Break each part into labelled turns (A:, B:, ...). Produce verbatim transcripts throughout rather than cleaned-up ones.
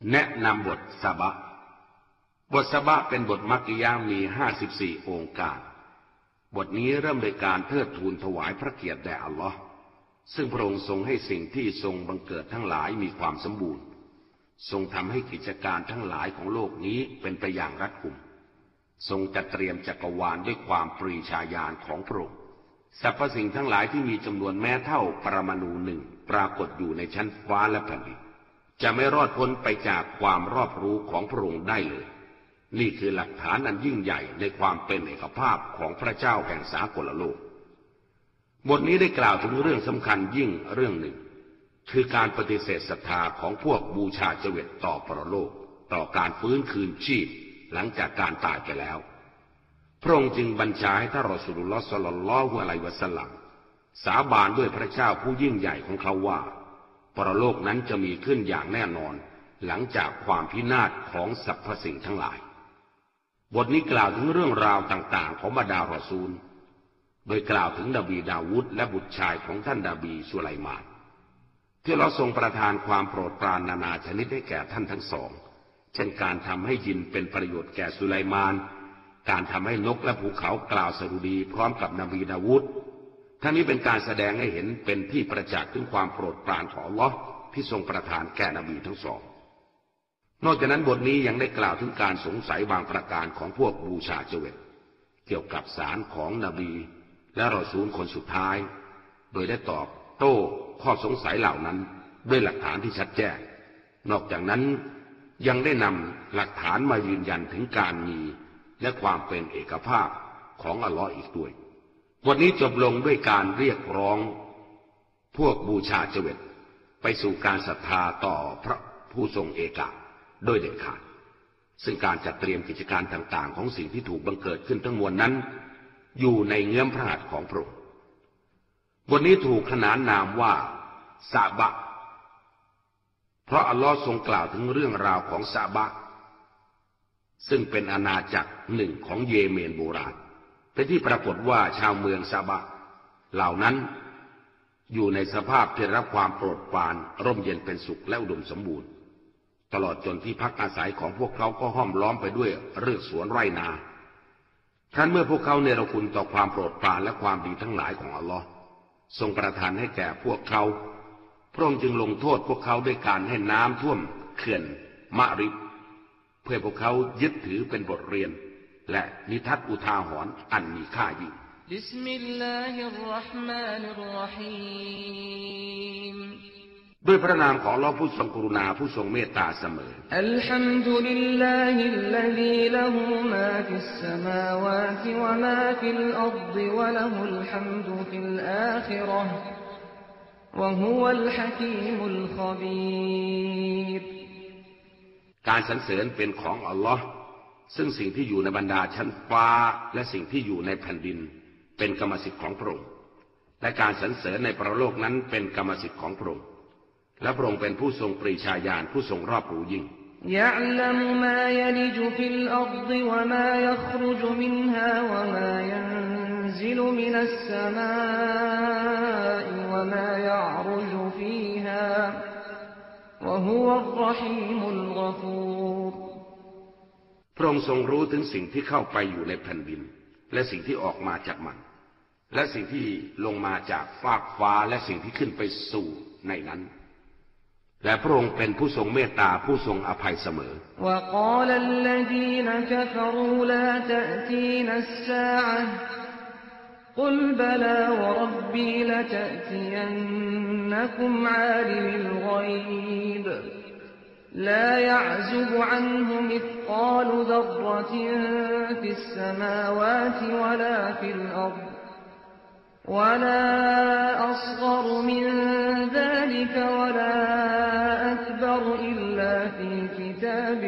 A: แนะนำบทซะบะบทซะบะเป็นบทมักกิยะห์มีห้าสิบสี่องค์การบทนี้เริ่มโดยการเทิดทูนถวายพระเกียรติแด่อัลลอฮ์ซึ่งพระองค์ทรงให้สิ่งที่ทรงบังเกิดทั้งหลายมีความสมบูรณ์ทรงทำให้กิจการทั้งหลายของโลกนี้เป็นไปอย่างรัดกุมทรงจัดเตรียมจักรวาลด้วยความปรีชาญาณของพระองค์สรรพสิ่งทั้งหลายที่มีจำนวนแม้เท่าปรมาณูหนึ่งปรากฏอยู่ในชั้นฟ้าและแผ่นดินจะไม่รอดพ้นไปจากความรอบรู้ของพระองค์ได้เลยนี่คือหลักฐานอันยิ่งใหญ่ในความเป็นเอกภาพของพระเจ้าแห่งสากลโลกบทนี้ได้กล่าวถึงเรื่องสำคัญยิ่งเรื่องหนึ่งคือการปฏิเสธศรัทธาของพวกบูชาเจวิตต่อปรโลกต่อการฟื้นคืนชีพหลังจากการตายไปแล้วพระองค์จึงบัญชาให้ท่านรอซูลุลลอฮ์ ศ็อลลัลลอฮุอะลัยฮิวะซัลลัมสาบานด้วยพระเจ้าผู้ยิ่งใหญ่ของเขาว่าปรโลกนั้นจะมีขึ้นอย่างแน่นอนหลังจากความพินาศของสรรพสิ่งทั้งหลายบทนี้กล่าวถึงเรื่องราวต่างๆของบรรดารอซูลโดยกล่าวถึงนบีดาวูดและบุตรชายของท่านนบีสุไลมานที่เราทรงประทานความโปรดปรานนานาชนิดให้แก่ท่านทั้งสองเช่นการทำให้ยินเป็นประโยชน์แก่สุไลมานการทำให้นกและภูเขากล่าวสดุดีพร้อมกับนบีดาวูดทั้งนี้เป็นการแสดงให้เห็นเป็นที่ประจักษ์ถึงความโปรดปรานของอัลเลาะห์ที่ทรงประทานแก่นบีทั้งสองนอกจากนั้นบทนี้ยังได้กล่าวถึงการสงสัยบางประการของพวกบูชาเจวิตเกี่ยวกับสารของนบีและรอซูลคนสุดท้ายโดยได้ตอบโต้ข้อสงสัยเหล่านั้นด้วยหลักฐานที่ชัดแจ้งนอกจากนั้นยังได้นำหลักฐานมายืนยันถึงการมีและความเป็นเอกภาพของอัลเลาะห์อีกด้วยบทนี้จบลงด้วยการเรียกร้องพวกบูชาเจวิตไปสู่การศรัทธาต่อพระผู้ทรงเอกะโดยเด็ดขาดซึ่งการจัดเตรียมกิจการต่างๆของสิ่งที่ถูกบังเกิดขึ้นทั้งมวลนั้นอยู่ในเงื้อมพระหัตถ์ของพระองค์บทนี้ถูกขนานนามว่าซะบะเพราะอัลลอฮ์ทรงกล่าวถึงเรื่องราวของซะบะซึ่งเป็นอาณาจักรหนึ่งของเยเมนโบราณเป็นที่ปรากฏว่าชาวเมืองซะบะเหล่านั้นอยู่ในสภาพที่รับความโปรดปรานร่มเย็นเป็นสุขและอุดมสมบูรณ์ตลอดจนที่พักอาศัยของพวกเขาก็ห้อมล้อมไปด้วยเรือกสวนไร่นาครั้นเมื่อพวกเขาเนรคุณต่อความโปรดปรานและความดีทั้งหลายของอัลลอฮ์ทรงประทานให้แก่พวกเขาพระองค์จึงลงโทษพวกเขาด้วยการให้น้ำท่วมเขื่อนมะริบเพื่อพวกเขายึดถือเป็นบทเรียนและนิทัศน์อุทาหรณ์อันมีค่ายิ่งบิสมิลลาฮิรเราะห์มานิรเราะฮีมด้วยพระนามของอัลเลาะห์ผู้ทรงกรุณาผู้ทรงเมตตาเสมออัลฮัมดุลิลลาฮิลลซีละฮูมาฟิสสมาวาติวะมาฟิลอัรฎิวะละฮุลฮัมดุฟิลอาคิเราะห์วะฮุวัลฮะกีมุลคบีรการสรรเสริญเป็นของอัลเลาะห์ซึ่งสิ่งที่อยู่ในบรรดาชั้นฟ้าและสิ่งที่อยู่ในแผ่นดินเป็นกรรมสิทธิ์ของพระองค์และการสรรเสริญในปรโลกนั้นเป็นกรรมสิทธิ์ของพระองค์และพระองค์เป็นผู้ทรงปรีชาญาณผู้ทรงรอบรู้ยิ่งيعلم ما يلج في الأرض وما يخرج منها وما ينزل من السماء وما يعرج فيها وهو الرحيم الغفور พระองค์ทรงรู้ถึงสิ่งที่เข้าไปอยู่ในแผ่นดินและสิ่งที่ออกมาจากมันและสิ่งที่ลงมาจากฟากฟ้าและสิ่งที่ขึ้นไปสู่ในนั้นและพระองค์เป็นผู้ทรงเมตตาผู้ทรงอภัยเสมอ وقال الذين كفروا لا تأتينا الساعة قل بلى وربي لتأتينكم عالم الغيب لا يعزب عنه مثقال ذرة في السماوات ولا في الأرض ولا أصغر من ذلك ولا أكبر إلا في كتاب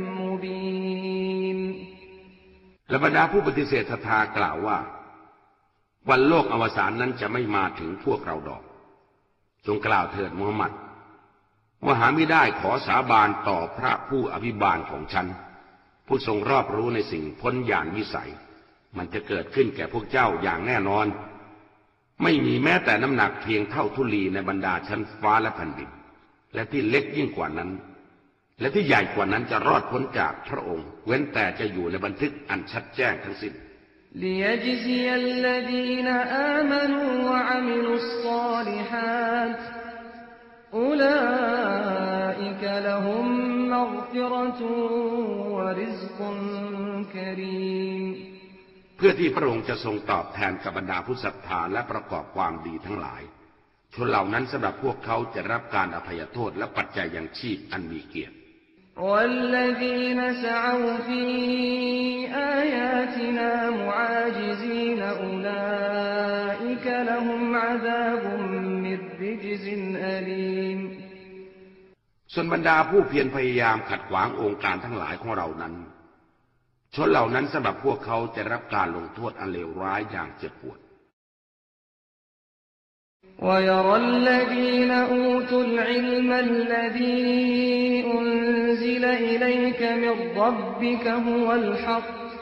A: مبين และบรรดาผู้ปฏิเสธศรัทธากล่าวว่าวันโลกอวสานนั้นจะไม่มาถึงพวกเราดอกจงกล่าวเถิดมูฮัมหมัดว่าหาไม่ได้ขอสาบานต่อพระผู้อภิบาลของฉันผู้ทรงรอบรู้ในสิ่งพ้นญาณวิสัยมันจะเกิดขึ้นแก่พวกเจ้าอย่างแน่นอนไม่มีแม้แต่น้ำหนักเพียงเท่าธุลีในบรรดาชั้นฟ้าและแผ่นดินและที่เล็กยิ่งกว่านั้นและที่ใหญ่กว่านั้นจะรอดพ้นจากพระองค์เว้นแต่จะอยู่ในบันทึกอันชัดแจ้งทั้งสิ้น
B: ليجزي الذين آمنوا وعملوا الصالحات أولئك لهم مغفرة ورزق كريم
A: เพื่อที่พระองค์จะทรงตอบแทนกับบรรดาผู้ศรัทธาและประกอบความดีทั้งหลายชนเหล่านั้นสำหรับพวกเขาจะรับการอภัยโทษและปัจจัยยังชีพอันมีเกียรติ
B: والذين سعوا في آياتنا معاجزين أولئك لهم عذاب من رجز أليم
A: ส่วนบรรดาผู้เพียรพยายามขัดขวางองค์การทั้งหลายของเรานั้นชนเหล่านั้นสำหรับพวกเขาจะรับการลงโทษอันเลวร้ายอย่างเจ็บปวด
B: ويرى الذين أوتوا العلم الذي أنزل إليك من ربك هو الحق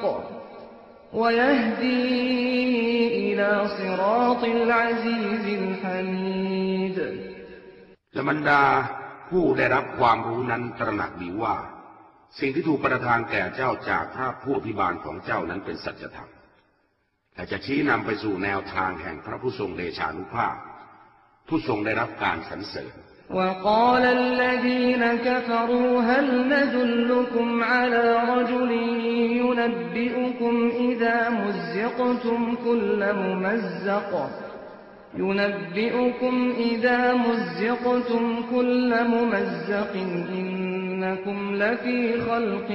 B: ويهدي إلى صراط العزيز الحميد
A: และบรรดาผู้ได้รับความรู้นั้นตระหนักดีว่าสิ่งที่ถูกประทานแก่เจ้าจากพระผู้อภิบาลของเจ้านั้นเป็นสัจธรรมและจะชี้นำไปสู่แนวทางแห่งพระผู้ทรงเดชานุภาพผู้ทรงได้รับการสรรเสริญ
B: وقال الذين كفروا هل ندلكم على رجل ينبئكم إذا مزقتم كل ممزق ينبئكم إذا مزقتم كل ممزق إنكم لفي خلق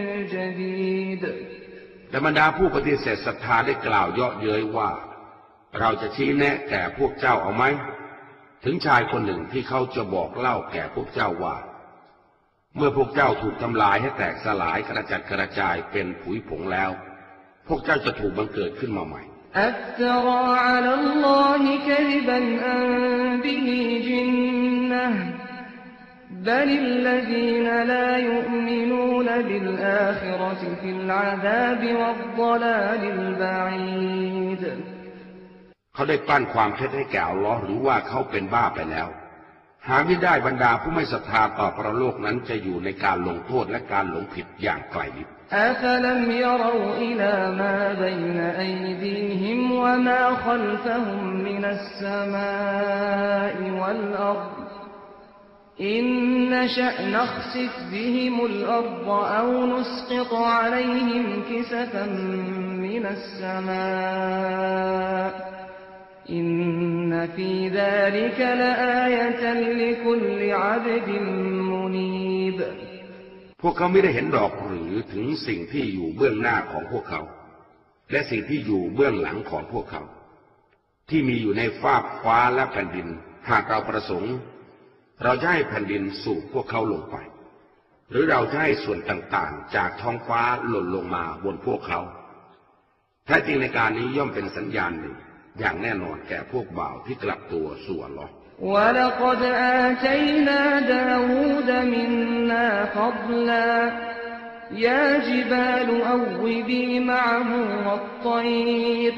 B: جديد
A: และบรรดาผู้ปฏิเสธศรัทธาได้กล่าวเยาะเย้ยว่าเราจะชี้แนะแก่พวกเจ้าเอาไหมถึงชายคนหนึ่งที่เขาจะบอกเล่าแก่พวกเจ้าว่าเมื่อพวกเจ้าถูกทำลายให้แตกสลายกระจัดกระจายเป็นผุยผงแล้วพวกเจ้าจะถูกบังเกิดขึ้นมาใหม่
B: อัฟตราอะลัลลอฮิกะซิบันอันบิฮิจินนะห์บัลิลลซีนลายุอ์มินูนบิลอาคิเราะติฟิลอะซาบวัฎฎลาลิลบะอีด
A: เขาได้ปั้นความเท็จให้แก่อัลลอฮ์หรือว่าเขาเป็นบ้าไปแล้วหาไม่ได้บรรดาผู้ไม่ศรัทธาต่อพระโลกนั้นจะอยู่ในการลงโทษและการหลงผิดอย่างไกลลิบ
B: อัฟลัมยะเราอิลามาบัยนอัยดีฮิมวะมาคัลฟะฮุมมินัสสมาอิวัลอัรฎอินนชะนัคซิฟบิฮิมุลอัรฎเอานุสกิตอะลัยฮิมกิซฟันมินัสสมาอินนฟีซาลิกะลาอายะตันลิคุลลิอับดินมุนีบ
A: พวกเขาไม่ได้เห็นดอกหรือถึงสิ่งที่อยู่เบื้องหน้าของพวกเขาและสิ่งที่อยู่เบื้องหลังของพวกเขาที่มีอยู่ในฟากฟ้าและแผ่นดินหากเราประสงค์เราจะให้แผ่นดินสูบพวกเขาลงไปหรือเราจะให้ส่วนต่างๆจากท้องฟ้าหล่นลงมาบนพวกเขาแท้จริงในการนี้ย่อมเป็นสัญญาณหนึ่งอย่างแน่นอนแก่พวกบ่าวที่กลับตัวสู่อัลเลาะห์
B: وَلَقَدْ آتَيْنَا دَاوُودَ مِنَّا فَضْلًا يَا جِبَالُ أَوِّبِي مَعَهُ وَالطَّيْرَ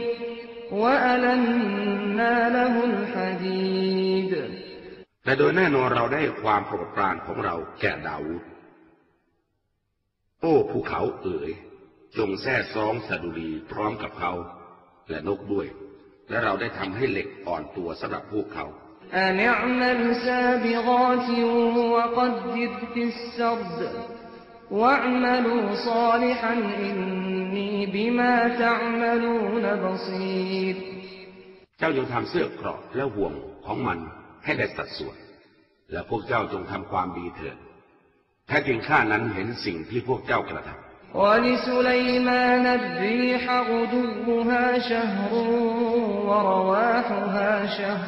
B: وَأَلَنَّا لَهُ الْحَدِيدَ
A: แต่โดยแน่นอนเราได้ความโปรดปรานของเราแก่ดาวูดโอ้ภูเขาเอ๋ยจงแท้ซองสดุดีพร้อมกับเขาและนกด้วยและเราได้ทำให้เหล็กอ่อนตัวสำหรับพวกเขา
B: أن اعمل سابغات وقدر في السرد واعملوا صالحا إني بما تعملون بصير
A: เจ้าจงทำเสื้อเกราะและห่วงของมันให้ได้สัดส่วนและพวกเจ้าจงทำความดีเถิดแท้จริงข้านั้นเห็นสิ่งที่พวกเจ้ากระทำ
B: ولسليمان الريح غدوها شهر ورواحها شهر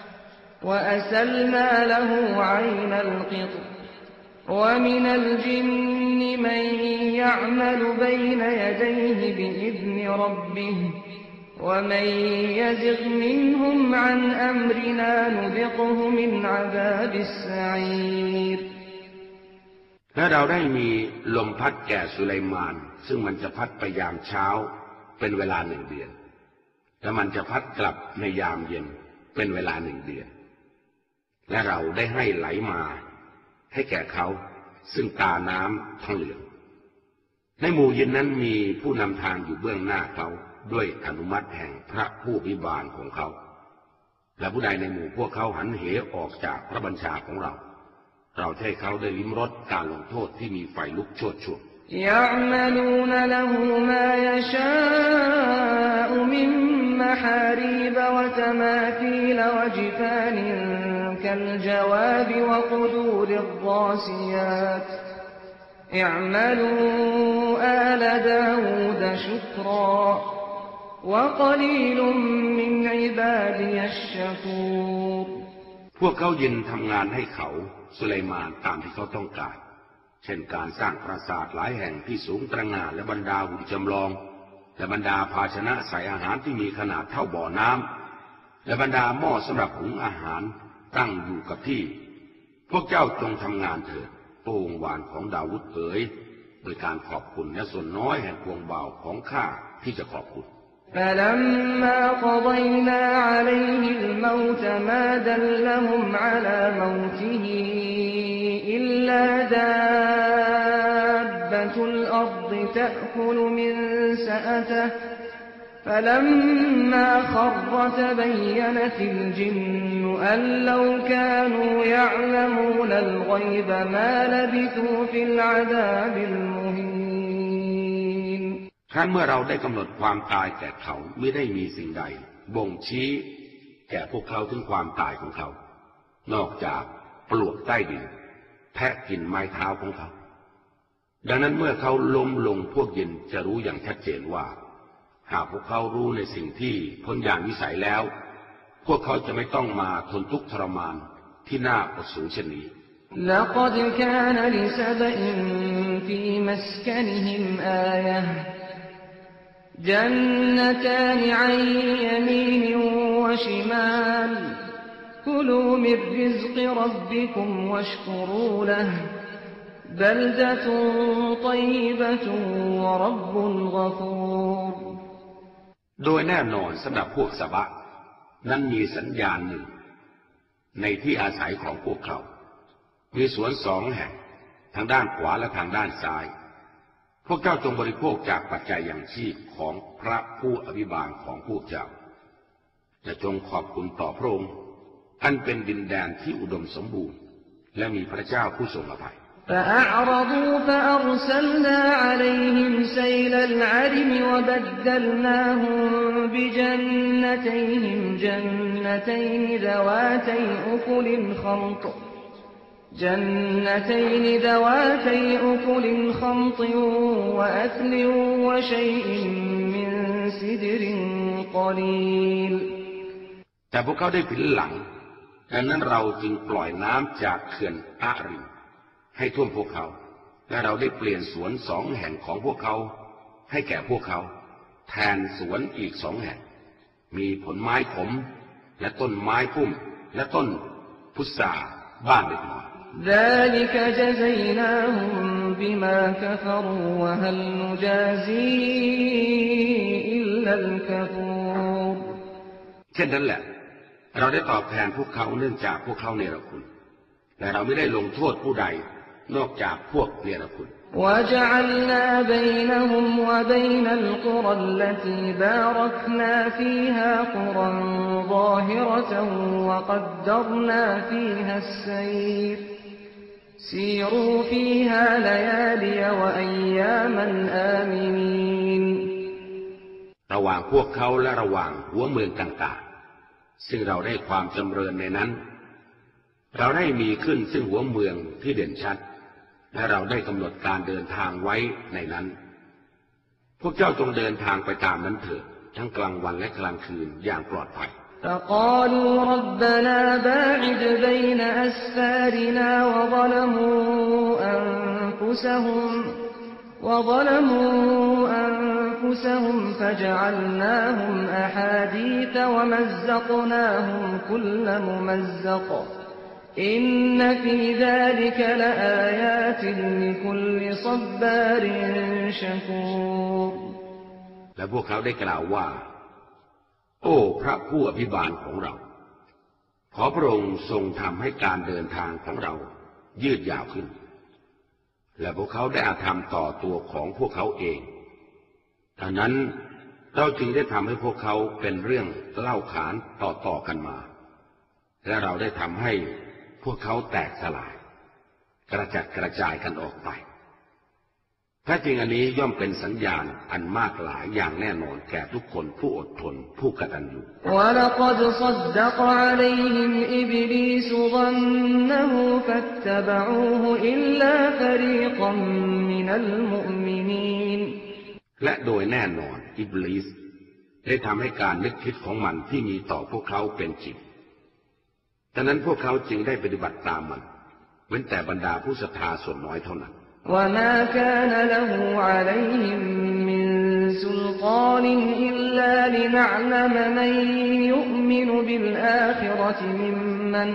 B: وأسلنا له عين القطر ومن الجن من يعمل بين يديه بإذن ربه ومن يزغ منهم عن أمرنا نذقه من عذاب السعير
A: และเราได้มีลมพัดแก่สุไลมานซึ่งมันจะพัดไปยามเช้าเป็นเวลาหนึ่งเดือนและมันจะพัดกลับในยามเย็นเป็นเวลาหนึ่งเดือนและเราได้ให้ไหลมาให้แก่เขาซึ่งตาน้ำทั้งเหลืองในหมู่ยินนั้นมีผู้นำทางอยู่เบื้องหน้าเขาด้วยอนุมัติแห่งพระผู้อภิบาลของเขาและผู้ใดในหมู่พวกเขาหันเหออกจากพระบัญชาของเราเราให้เขาได้ลิ้มรสการลงโทษที่มีไฟลุกโชติช่วง
B: يعملون له ما يشاء من محاريب وتماثيل وجفان كالجواب وقدور الراسيات اعملوا آل داود شكرا وقليل من عبادي الشكور
A: พวกเขายินทำงานให้เขาสุไลมานตามที่เขาต้องการเช่นการสร้างปราสาทหลายแห่งที่สูงตระหง่านและบรรดาหุ่นจำลองและบรรดาภาชนะใส่อาหารที่มีขนาดเท่าบ่อน้ำและบรรดาหม้อสำหรับหุงอาหารตั้งอยู่กับที่พวกเจ้าจงทำงานเถิดโอ้องค์วานของดาวุฒเอ๋ยโดยการขอบคุณและส่วนน้อยแห่งพวงเบาของข้าที่จะขอบคุณ
B: فلما قضينا عليه الموت ما دلهم على موته إلا دابة الأرض تأكل من سأته فلما خر تبينت الجن أن لو كانوا يعلمون الغيب ما لبثوا في العذاب المهين
A: ครั้นเมื่อเราได้กำหนดความตายแก่เขาไม่ได้มีสิ่งใดบ่งชี้แก่พวกเขาถึงความตายของเขานอกจากปลวกใต้ดินแทะกินไม้เท้าของเขาดังนั้นเมื่อเขาล้มลงพวกยินจะรู้อย่างชัดเจนว่าหากพวกเขารู้ในสิ่งที่พ้นอย่างวิสัยแล้วพวกเขาจะไม่ต้องมาทนทุกข์ทรมานที่น่าอดสูงเช่นนี้
B: لقد كان لسبإ في مسكنهم آية جنتان عن يمين وشمال كلوا من رزق ربكم واشكروا له بلدة طيبة ورب غفور
A: โดยแน่นอนสำหรับพวกสบะนั้นมีสัญญาณหนึ่งในที่อาศัยของพวกเขามีสวนสองแห่งทางด้านขวาและทางด้านซ้ายพวกเจ้าจงบริโภคจากปัจจัยอย่างชีพของพระผู้อภิบาลของพวกเจ้าและจงขอบคุณต่อพระองค์อันเป็นดินแดนที่อุดมสมบูรณ์และมีพระเจ้าผู้ทรงอภัย
B: فأعرضوا فأرسلنا عليهم سيل العرم وبدلناهم بجنتيهم جنتين ذواتي أكل خمط جنتين ذواتي أكل خمط وأثل وشيء من سدر قليل
A: แต่พวกเขาได้ผินหลังดังนั้นเราจึงปล่อยน้ำจากเขื่อนอาริมให้ท่วมพวกเขาและเราได้เปลี่ยนสวนสองแห่งของพวกเขาให้แก่พวกเขาแทนสวนอีกสองแห่งมีผลไม้ขมและต้นไม้พุ่มและต้นพุทราบ้างเล็กน้อย
B: ذلك جزيناهم بما كفروا وهل نجازي إلا الكفور
A: เช่นนั้นแหละเราได้ตอบแทนพวกเขาเนื่องจากพวกเขาเนรคุณและเราไม่ได้ลงโทษผู้ใดนอกจากพวกเนรคุณ
B: وجعلنا بينهم وبين القرى التي باركنا فيها قرى ظاهرة وقدرنا فيها السير سيروا فيها ليالي وأياما آمنين
A: ระหว่างพวกเขาและระหว่างหัวเมืองต่างๆซึ่งเราได้ความจำเริญในนั้นเราได้มีขึ้นซึ่งหัวเมืองที่เด่นชัดและเราได้กำหนดการเดินทางไว้ในนั้นพวกเจ้าจงเดินทางไปตามนั้นเถิดทั้งกลางวันและกลางคืนอย่างปลอดภัย
B: فقالوا ربنا باعد بين أسفارنا وظلموا أنفسهم وظلموا أنفسهم فجعلناهم أحاديث ومزقناهم كل ممزق إن في ذلك لآيات لكل صبار شكور
A: และพวกเขาได้กล่าวว่าโอ้พระผู้อภิบาลของเราขอพระองค์ทรงทำให้การเดินทางของเรายืดยาวขึ้นและพวกเขาได้อาธรรมต่อตัวของพวกเขาเองดังนั้นเราจึงได้ทำให้พวกเขาเป็นเรื่องเล่าขานต่อๆกันมาและเราได้ทำให้พวกเขาแตกสลายกระจัดกระจายกันออกไปแท้จริงอันนี้ย่อมเป็นสัญญาณอันมากหลายอย่างแน่นอนแก่ทุกคนผู้อดทนผู้กตัญญู
B: وَلَقَدْ صَدَّقَ عَلَيْهِمْ إِبْلِيسُ ظَنَّهُ فَاتَّبَعُوهُ إِلَّا فَرِيقًا مِنَ الْمُؤْمِنِينَ และ
A: โดยแน่นอนอิบลิสได้ทำให้การนึกคิดของมันที่มีต่อพวกเขาเป็นจริงดังนั้นพวกเขาจึงได้ปฏิบัติตามมันเว้นแต่บรรดาผู้ศรัทธาส่วนน้อยเท่านั้น
B: وَمَا كَانَ لَهُ عَلَيْهِمْ مِنْ سُلْطَانٍ إِلَّا لِنَعْلَمَ مَنْ يُؤْمِنُ بِالْآخِرَةِ مِمَّنْ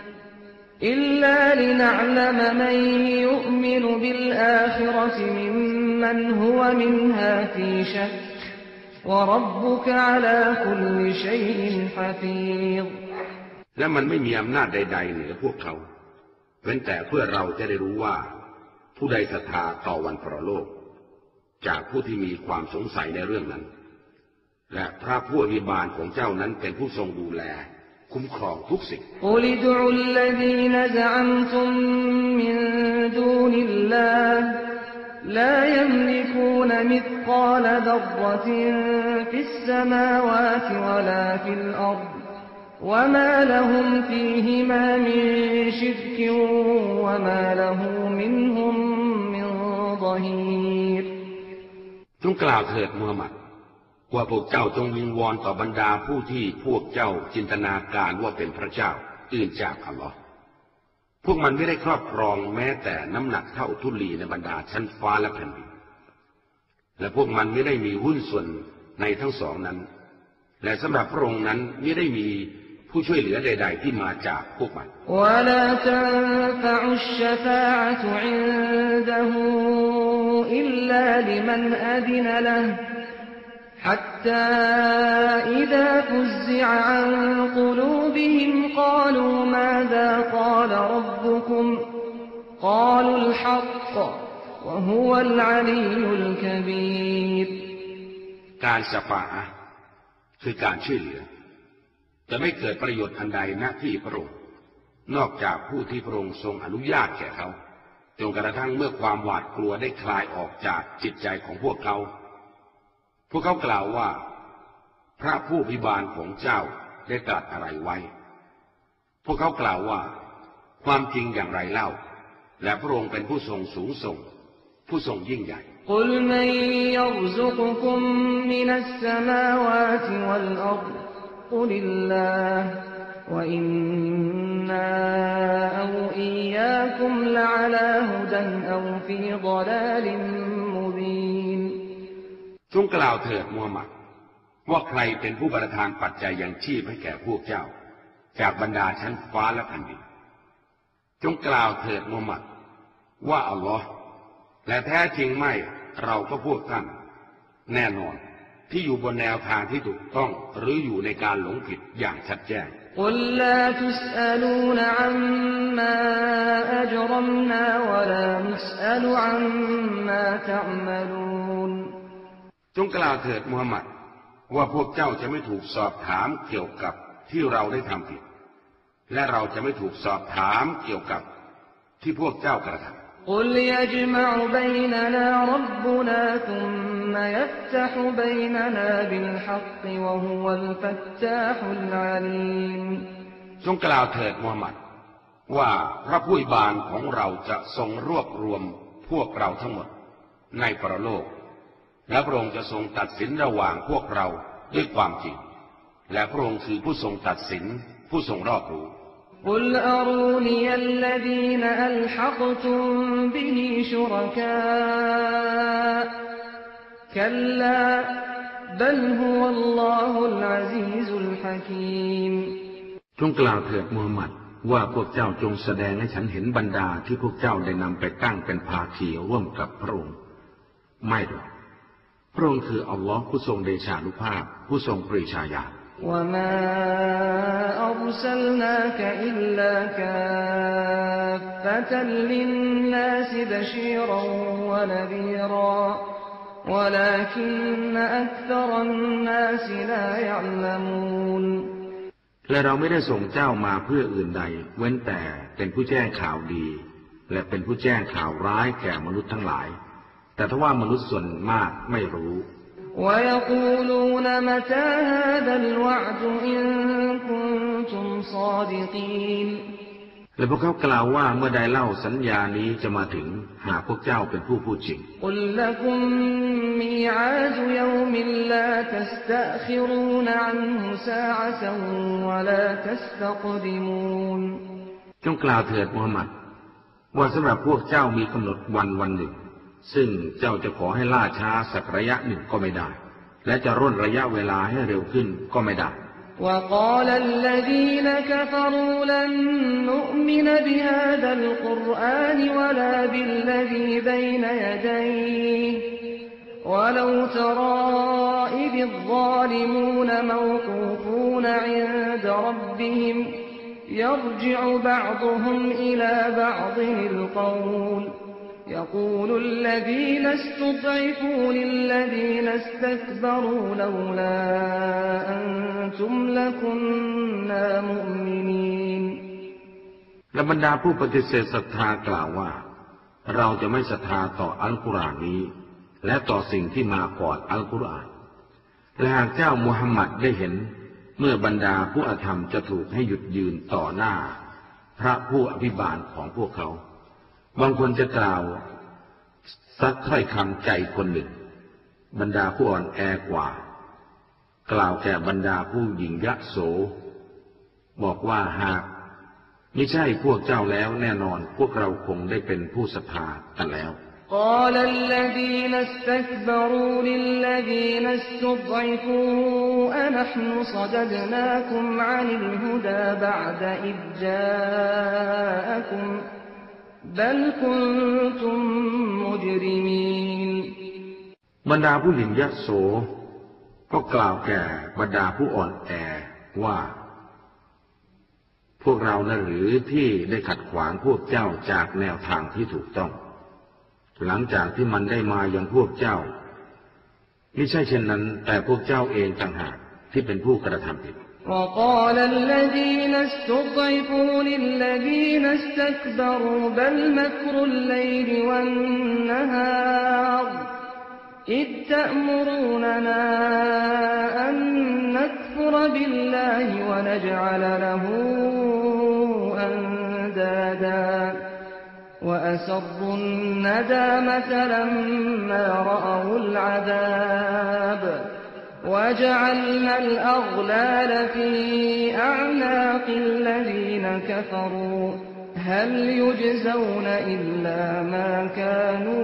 B: إِلَّا لِنَعْلَمَ مَنْ يُؤْمِنُ بِالْآخِرَةِ مِمَّنْ هُوَ مِنْهَا فِي شَكٍّ وَرَبُّكَ عَلَى كُلِّ شَيْءٍ حَفِيظٌ
A: และมันไม่มีอำนาจใดๆเหนือพวกเขาเว้นแต่เพื่อเราจะได้รู้ว่าผู้ใดศรัทธาต่อวันปรโลกจากผู้ที่มีความสงสัยในเรื่องนั้นและพระผู้อภิบาลของเจ้านั้นเป็นผู้ทรงดูแลคุ้มครองทุกสิ่งกุลิดุลลซีนซะอัมตุมมินดูนิลลาฮ์ลายัมลิกูนมิษกาลดัรเราะตินฟิสสมาวาติวะลาฟิลอัรฎوما لهم فيهما من شرك وما له منهم من ظهير จงกล่าวเถิดมูฮัมหมัดว่าพวกเจ้าจงวิงวอนต่อบรรดาผู้ที่พวกเจ้าจินตนาการว่าเป็นพระเจ้าอื่นจากอัลลอฮ์พวกมันไม่ได้ครอบครองแม้แต่น้ำหนักเท่าธุลีในบรรดาชั้นฟ้าและแผ่นดินและพวกมันไม่ได้มีหุ้นส่วนในทั้งสองนั้นและสำหรับพระองค์นั้นไม่ได้มีผู้ช่วยเหลือใดๆที่มาจากพวกมัน ولا تنفع الشفاعة عنده إلا لمن أذن له حتى إذا فزع عن قلوبهم قالوا ماذا قال ربكم قالوا الحق وهو العلي الكبير การชะฟาอะห์คือการช่วยเหลือจะไม่เกิดประโยชน์อันใดณที่พระองค์นอกจากผู้ที่พระองค์ทรงอนุญาตแก่เขาจนกระทั่งเมื่อความหวาดกลัวได้คลายออกจากจิตใจของพวกเขาพวกเขากล่าวว่าพระผู้พิบาลของเจ้าได้ตรัสอะไรไว้พวกเขากล่าวว่าความจริงอย่างไรเล่าและพระองค์เป็นผู้ทรงสูงส่งผู้ทรงยิ่งใหญ่กุลมันยัรซุกุคุมมินัสสมาวาติวัลอัรฎقل الله وإنا أو إياكم لعلى هدى أو في ضلال مبين จงกล่าวเถิดมูฮัมหมัดว่าใครเป็นผู้ประทานปัจจัยยังชีพให้แก่พวกเจ้าจากบรรดาชั้นฟ้าและแผ่นดินจงกล่าวเถิดมูฮัมหมัดว่าอัลลอฮ์และแท้จริงไม่เราก็พวกท่านแน่นอนที่อยู่บนแนวทางที่ถูกต้องหรืออยู่ในการหลงผิดอย่างชัดแจ้งกุลลาตุสอลูนอัมมาอัจรัมนาวะลานุสอลุอัมมาตะอ์มะลูนจงกล่าวเถิดมูฮัมหมัดว่าพวกเจ้าจะไม่ถูกสอบถามเกี่ยวกับที่เราได้ทำผิดและเราจะไม่ถูกสอบถามเกี่ยวกับที่พวกเจ้ากระทำقل يجمع بيننا ربنا ثم يفتح بيننا بالحق وهو الفتاح العليم จงกล่าวเถิดมูฮัมหมัดว่าพระผู้อภิบาลของเราจะทรงรวบรวมพวกเราทั้งหมดในปรโลกและพระองค์จะทรงตัดสินระหว่างพวกเราด้วยความจริงและพระองค์คือผู้ทรงตัดสินผู้ทรงรอบรู้قل أروني الذين ألحقتم به شركاء كلا بل هو الله العزيز الحكيم จงกล่าวเถิดมูฮัมหมัดว่าพวกเจ้าจงแสดงให้ฉันเห็นบรรดาที่พวกเจ้าได้นำไปตั้งเป็นภาคีร่วมกับพระองค์ไม่หรอกพระองค์คืออัลลอฮ์ผู้ทรงเดชานุภาพผู้ทรงปรีชาญาณ
B: وما أرسلناك إلا كافة للناس بشيرا ونذيرا ولكن أكثر الناس لا يعلمون
A: และเราไม่ได้ส่งเจ้ามาเพื่ออื่นใดเว้นแต่เป็นผู้แจ้งข่าวดีและเป็นผู้แจ้งข่าวร้ายแก่มนุษย์ทั้งหลายแต่ทว่ามนุษย์ส่วนมากไม่รู้
B: ويقولون متى هذا الوعد إن كنتم صادقين
A: และพวกเขากล่าวว่าเมื่อใดเล่าสัญญานี้จะมาถึงหากพวกเจ้าเป็นผู้พูดจริง
B: قل لكم ميعاد يوم لا تستأخرون عنه ساعة ولا تستقدمون
A: จงกล่าวเถิดมูฮัมหมัดว่าสำหรับพวกเจ้ามีกำหนดวันวันหนึ่งซึ่งเจ้าจะขอให้ล่าช้าสักระยะหนึ่งก็ไม่ได้และจะร่นระยะเวลาให้เร็วขึ้นก็ไม่ได้
B: وقال الذين كفروا لن نؤمن بهذا القرآن ولا بالذي بين يديه ولو ترى إذ الظالمون موقوفون عند ربهم يرجع بعضهم إلى بعض القول يقول الذين استضعفوا للذين استكبروا لولا أنتم لكنا مؤمنين
A: และบรรดาผู้ปฏิเสธศรัทธากล่าวว่าเราจะไม่ศรัทธาต่ออัลกุรอานนี้และต่อสิ่งที่มาก่อนอัลกุรอานและหากเจ้ามุฮัมมัดได้เห็นเมื่อบรรดาผู้อธรรมจะถูกให้หยุดยืนต่อหน้าพระผู้อภิบาลของพวกเขาบางคนจะกล่าวซักถ้อยคำใจคนหนึ่งบรรดาผู้อ่อนแอกว่ากล่าวแก่บรรดาผู้หญิงยโสบอกว่าหากไม่ใช่พวกเจ้าแล้วแน่นอนพวกเราคงได้เป็นผู้ศรัทธากันแล้ว
B: قال الذين استكبروا للذين استضعفوا أنحن صددناكم عن الهدى بعد إذ جاءكم بل كنتم مجرمين
A: บรรดาผู้หญิงยโสก็กล่าวแก่บรรดาผู้อ่อนแอว่าพวกเรานะหรือที่ได้ขัดขวางพวกเจ้าจากแนวทางที่ถูกต้องหลังจากที่มันได้มาอย่างพวกเจ้าไม่ใช่เช่นนั้นแต่พวกเจ้าเองต่างหากที่เป็นผู้กระทำผิด
B: وقال الذين استضعفوا للذين استكبروا بل مكر الليل والنهار إذ تأمروننا أن نكفر بالله ونجعل له أندادا وأسروا الندامة لما رأوا العذاب وجعلنا الأغلال في أعناق الذين كفروا هل يجزون إلا ما كانوا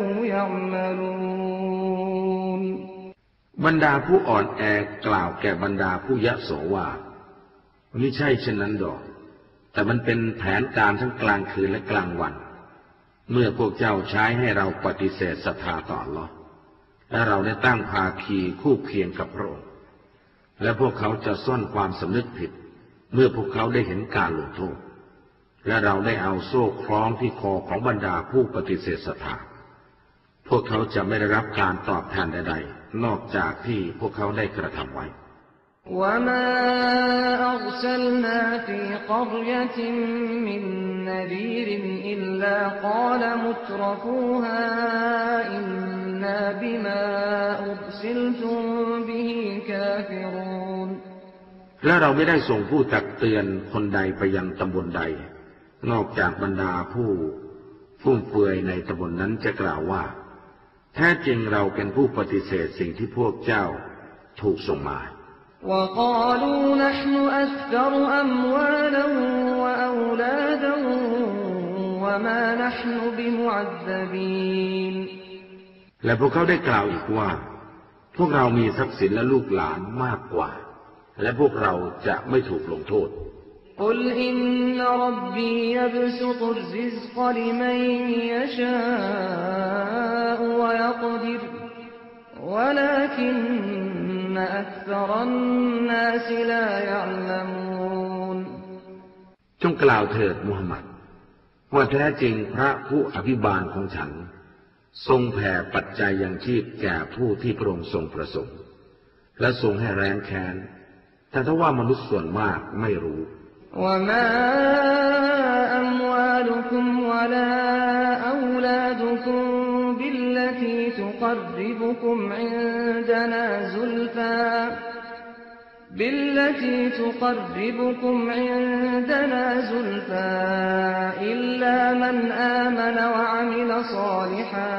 B: يعملون
A: บรรดาผู้อ่อนแอกล่าวแก่บรรดาผู้ยโสว่าไม่ใช่เช่นนั้นดอกแต่มันเป็นแผนการทั้งกลางคืนและกลางวันเมื่อพวกเจ้าใช้ให้เราปฏิเสธศรัทธาต่ออัลเลาะห์และเราได้ตั้งภาคีคู่เคียงกับพระองค์และพวกเขาจะซ่อนความสำนึกผิดเมื่อพวกเขาได้เห็นการลงโทษและเราได้เอาโซ่คล้องที่คอของบรรดาผู้ปฏิเสธศรัทธาพวกเขาจะไม่ได้รับการตอบแทนใดๆนอกจากที่พวกเขาได้กระทำไว้
B: وما أرسلنا في قرية من نذير إلا قال مترفوها إنا بما أرسلتم به كافرون
A: และเราไม่ได้ส่งผู้ตักเตือนคนใดไปยังตำบลใดนอกจากบรรดาผู้ฟุ่มเฟือยในตำบลนั้นจะกล่าวว่าแท้จริงเราเป็นผู้ปฏิเสธสิ่งที่พวกเจ้าถูกส่งมา
B: وقالوا نحن أكثر أموالا وأولادا وما نحن بمعذبين
A: และพวกเขาได้กล่าวอีกว่าพวกเรามีทรัพย์สินและลูกหลานมากกว่าและพวกเราจะไม่ถูกลงโทษ
B: قل إن ربي يبسط الرزق لمن يشاء ويقدر ولكن أكثر الناس لا يعلمون
C: จงกล่าวเถิดมูฮัมหมัดว่าแท้จริงพระผู้อภิบาลของฉันทรงแผ่ปัจจัยยังชีพแก่ผู้ที่พระองค์ทรงประสงค์และทรงให้แรงแค้นแต่ถ้าว่ามนุษย์ส่วนมากไม่รู้
B: وما أموالكم ولا أولادكم بالتي تقربكم عندنا زلفى بالتي تقربكم عندنا زلفى إلا من آمن وعمل صالحا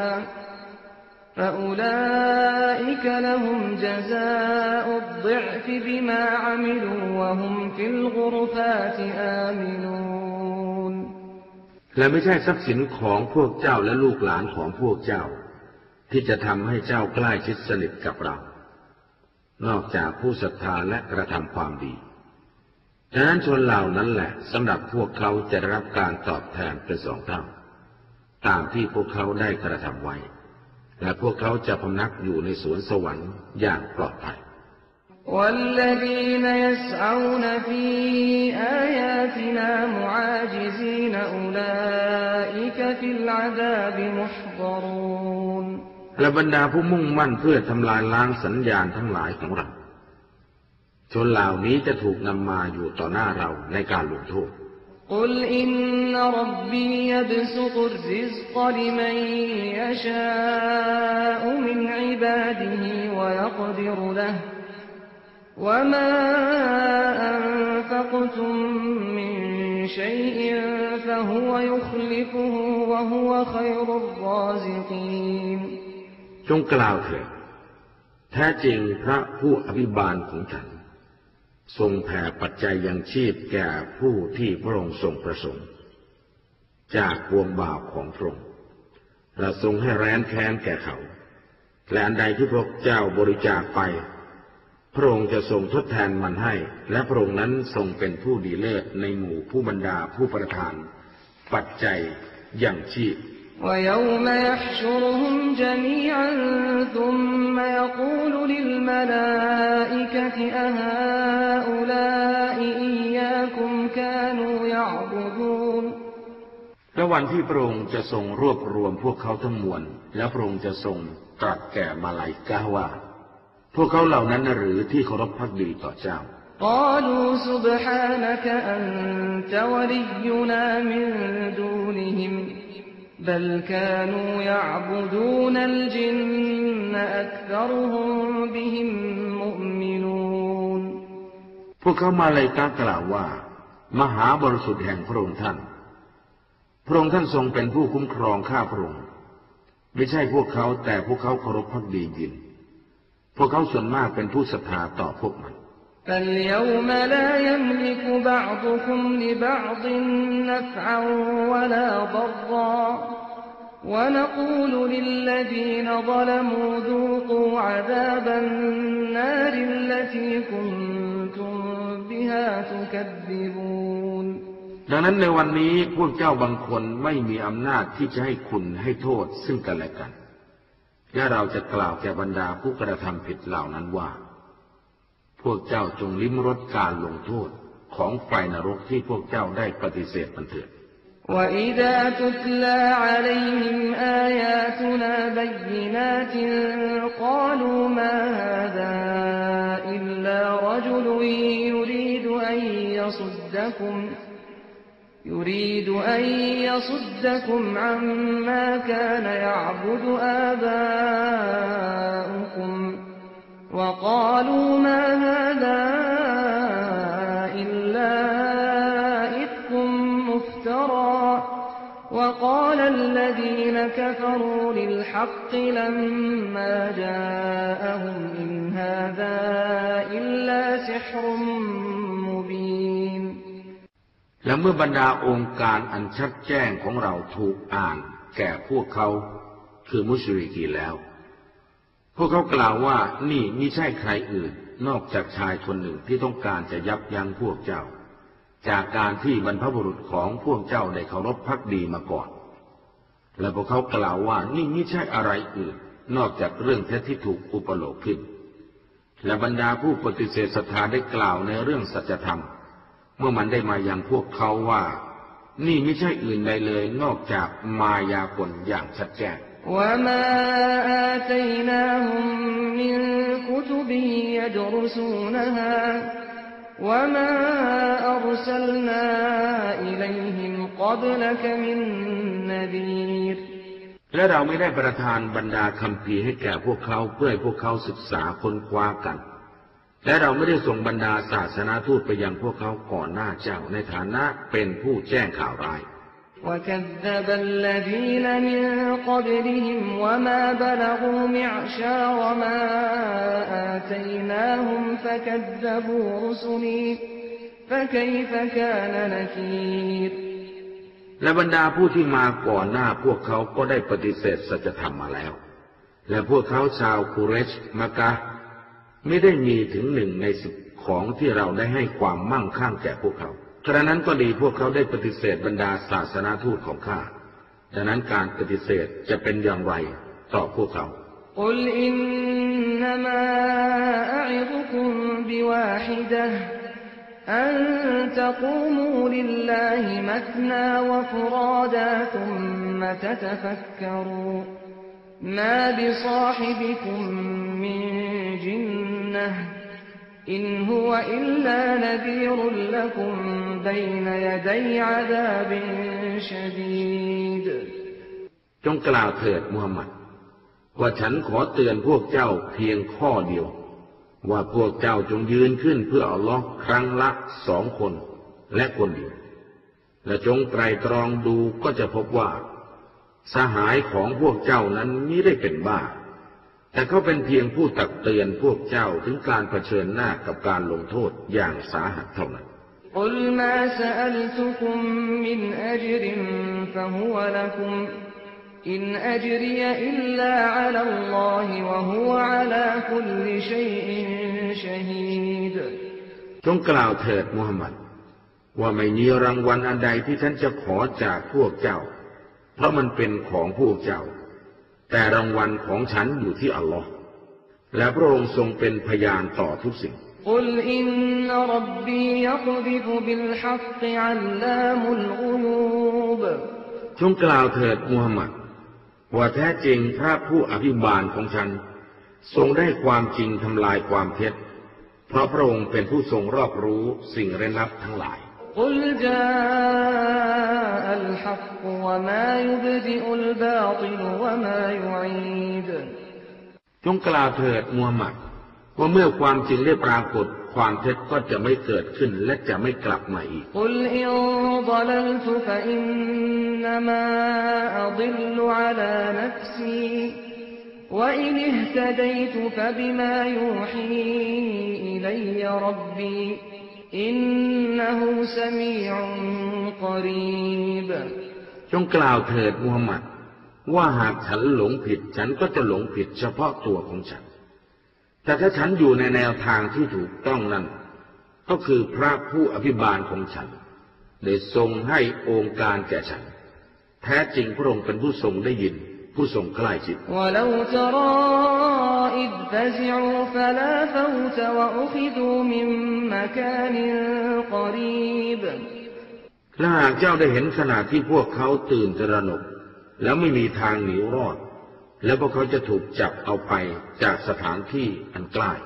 B: فأولئك لهم جزاء الضعف بما عملوا وهم في الغرفات آمنون
C: และไม่ใช่ทรัพย์สินของพวกเจ้าและลูกหลานของพวกเจ้าที่จะทำให้เจ้าใกล้ชิดสนิทกับเรานอกจากผู้ศรัทธาและกระทำความดีฉะนั้นชนเหล่านั้นแหละสำหรับพวกเขาจะได้รับการตอบแทนเป็นสองเท่าตามที่พวกเขาได้กระทำไว้และพวกเขาจะพำนักอยู่ในสวนสวรรค์อย่างปลอดภัย
B: والذين يسعون في آياتنا معاجزين أولئك في العذاب محضرون
C: และบรรดาผู้มุ่งมั่นเพื่อทำลายล้างสัญญาณทั้งหลายของเราชนเหล่านี้จะถูกนำมาอยู่ต่อหน้าเราในการลงโทษ
B: قل إن ربي يبسط الرزق لمن يشاء من عباده ويقدر له وما أنفقتم من شيء فهو يخلفه وهو خير الرازقين
C: จงกล่าวเถิดแท้จริงพระผู้อภิบาลของฉันทรงแผ่ปัจจัยยังชีพแก่ผู้ที่พระองค์ทรงประสงค์จากพวงบ่าวของพระองค์และทรงให้แร้นแค้นแก่เขาและอันใดที่พระเจ้าบริจาคไปพระองค์จะทรงทดแทนมันให้และพระองค์นั้นทรงเป็นผู้ดีเลิศในหมู่ผู้บรรดาผู้ประทานปัจจัยยังชีพ
B: ويوم يحشرهم جميعا ثم يقول للملائكة أهؤلاء إياكم كانوا يعبدون
C: และวันที่พระองค์จะทรงรวบรวมพวกเขาทั้งมวลและพระองค์จะทรงตรัสแก่มาลาอิกะฮ์ว่าพวกเขาเหล่านั้นหรือที่เคารพภักดีต่อเจ้า
B: قالوا سبحانك أنت ولينا من دونهم بل كانوا يعبدون الجن أكثرهم بهم مؤمنون
C: พวกเขามาลาอิกะฮ์กล่าวว่ามหาบริสุทธิ์แห่งพระองค์ท่านพระองค์ท่านทรงเป็นผู้คุ้มครองข้าพระองค์ไม่ใช่พวกเขาแต่พวกเขาเคารพภักดียินพวกเขาส่วนมากเป็นผู้ศรัทธาต่อพวกมัน
B: فاليوم لا يملك بعضكم لبعض نفعا ولا ضرا ونقول للذين ظلموا ذوقوا عذاب النار التي كنتم بها تكذبون
C: ดังนั้นในวันนี้พวกเจ้าบางคนไม่มีอำนาจที่จะให้คุณให้โทษซึ่งกันและกันและเราจะกล่าวแก่บรรดาผู้กระทำผิดเหล่านั้นว่าพวกเจ้าจงลิ้มรสการลงโทษของไฟนรกที่พวกเจ้าได้ปฏิเสธมันเถิด
B: وإذا تتلى عليهم آياتنا بينات قالوا ما هذا إلا رجل يريد أن يصدكم يريد أن يصدكم عما كان يعبد آباؤكم وقالوا ما هذا إلا إفك مفترى وقال الذين كفروا للحق لما جاءهم إن هذا إلا سحر مبين
C: และเมื่อบรรดาองค์การอันชัดแจ้งของเราถูกอ่านแก่พวกเขาคือมุชริกีนแล้วพวกเขากล่าวว่านี่มิใช่ใครอื่นนอกจากชายคนหนึ่งที่ต้องการจะยับยั้งพวกเจ้าจากการที่บรรพบุรุษของพวกเจ้าได้เคารพภักดีมาก่อนและพวกเขากล่าวว่านี่มิใช่อะไรอื่นนอกจากเรื่องเท็จที่ถูกอุปโลกขึ้นและบรรดาผู้ปฏิเสธศรัทธาได้กล่าวในเรื่องสัจธรรมเมื่อมันได้มายังพวกเขาว่านี่ไม่ใช่อื่นใดเลยนอกจากมายากลอย่างชัดแจ้ง
B: وما آتيناهم من كتب يدرسونها وما أرسلنا إليهم قبلك من نذير
C: และเราไม่ได้ประทานบรรดาคัมภีร์ให้แก่พวกเขาเพื่อให้พวกเขาศึกษาค้นคว้ากันและเราไม่ได้ส่งบรรดาศาสนาทูตไปยังพวกเขาก่อนหน้าเจ้าในฐานะเป็นผู้แจ้งข่าวร้าย
B: وكذب الذين من قبلهم وما بلغوا معشار ما آتيناهم فكذبوا رسلي فكيف كان نكير
C: และบรรดาผู้ที่มาก่อนหน้าพวกเขาก็ได้ปฏิเสธสัจธรรมมาแล้วและพวกเขาชาวกุเรชมักกะฮ์ไม่ได้มีถึงหนึ่งในสิบของที่เราได้ให้ความมั่งคั่งแก่พวกเขาฉะนั้นก็ดีพวกเขาได้ปฏิเสธบรรดาศาสนาทูตของข้าดังนั้นการปฏิเสธจะเป็นอย่างไรต่อพวกเขา
B: กุลอินนัมาอะอิฎุกุมบิวาฮิดะฮ์อันตะกูมูลิลลาฮิมัธนาวะฟุราดาซุมมะตะตะฟักกะรูมาบิศอฮิบิกุมมินจินนะฮ์อินฮุวะอิลลานะซีรุลละกุมบัยนะยะดัยอะซาบินชะดีด
C: จงกล่าวเถิดมุฮัมมัดว่าฉันขอเตือนพวกเจ้าเพียงข้อเดียวว่าพวกเจ้าจงยืนขึ้นเพื่ออัลลอฮ์ครั้งละสองคนและคนเดียวและจงไตร่ตรองดูก็จะพบว่าสหายของพวกเจ้านั้นมิได้เป็นบ้าแต่เขาเป็นเพียงผู้ตักเตือนพวกเจ้าถึงการเผชิญหน้ากับการลงโทษอย่างสาหัสเท่านั้น
B: กุลมาซะอัลตุกุมมินอัจรินฟะฮุวะละกุมอินอัจริยะอิลลาอะลัลลอฮิวะฮุวะอะลาคุลลิชัยอินชะฮีด
C: จงกล่าวเถิดมุฮัมมัดว่าไม่มีรางวัลอันใดที่ฉันจะขอจากพวกเจ้าเพราะมันเป็นของพวกเจ้าแต่รางวัลของฉันอยู่ที่อัลลอฮ์และพระองค์ทรงเป็นพยานต่อทุกสิ่ง
B: กุลอินนะร็อบบียักซิฟุบิลฮักกิอัลลามุลกุยูบ
C: จงกล่าวเถิดมุฮัมมัดว่าแท้จริงพระผู้อภิบาลของฉันทรงได้ความจริงทำลายความเท็จเพราะพระองค์เป็นผู้ทรงรอบรู้สิ่งเร้นลับทั้งหลาย
B: กุลจาอัลฮักวะมายุบดิอุลบาติลวะมายุอีด
C: จงกล่าวเถิดมูฮัมหมัดว่าเมื่อความจริงได้ปรากฏความเท็จก็จะไม่เกิดขึ้นและจะไม่กลับมาอีก
B: กุลอินฎะลัลตุฟะอินนัมาอะฎิลลุอะลานัฟซีวะอินอิฮตะดัยตุฟะบิมายูฮีอิลัยยะร็อบบีอินนะฮูซะมีอุนกอรีบ
C: จงกล่าวเถิดมูฮัมหมัดว่าหากฉันหลงผิดฉันก็จะหลงผิดเฉพาะตัวของฉันแต่ถ้าฉันอยู่ในแนวทางที่ถูกต้องนั้นก็คือพระผู้อภิบาลของฉันได้ทรงให้องค์การแก่ฉันแท้จริงพระองค์เป็นผู้ทรงได้ยินผู้ทรงใกล้ชิดและหากเจ้าได้เห็นขณะที่พวกเขาตื่นตระหนกแล้วไม่มีทางหนีรอดแล้วพวกเขาจะถูกจับเอาไปจากสถานที่อันใกล้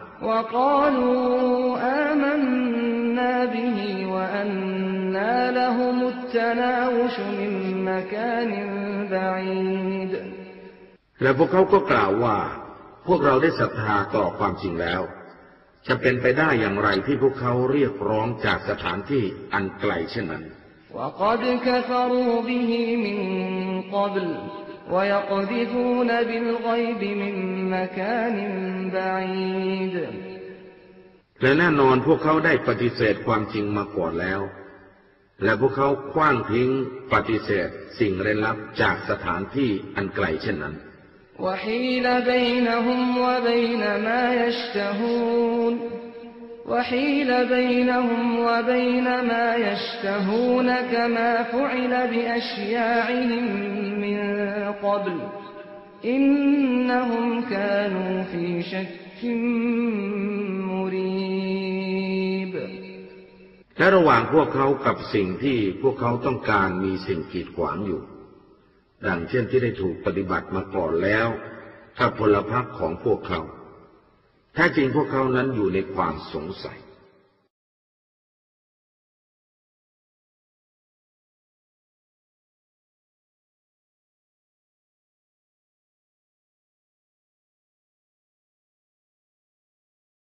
C: และพวกเขาก็กล่าวว่าพวกเราได้ศรัทธาต่อความจริงแล้วจะเป็นไปได้อย่างไรที่พวกเขาเรียกร้องจากสถานที่อันไกลเช่นนั้น
B: وقد كفروا به من قبل ويقذفون بالغيب من مكان بعيد
C: และแน่นอนพวกเขาได้ปฏิเสธความจริงมาก่อนแล้วและพวกเขาขว้างทิ้งปฏิเสธสิ่งเร้นลับจากสถานที่อันไกลเช่นนั้น
B: وحيل بينهم وبين ما يشتهون وحيل بينهم وبين ما يشتهون كما فعل بأشياعهم من قبل إنهم كانوا في شك مريب
C: และระหว่างพวกเขากับสิ่งที่พวกเขาต้องการมีสิ่งกีดขวางอยู่ดังเช่นที่ได้ถูกปฏิบัติมาก่อนแล้วกับพลพรรคของพวกเขาแท้จริงพวกเขานั้นอยู่ในความสงสัย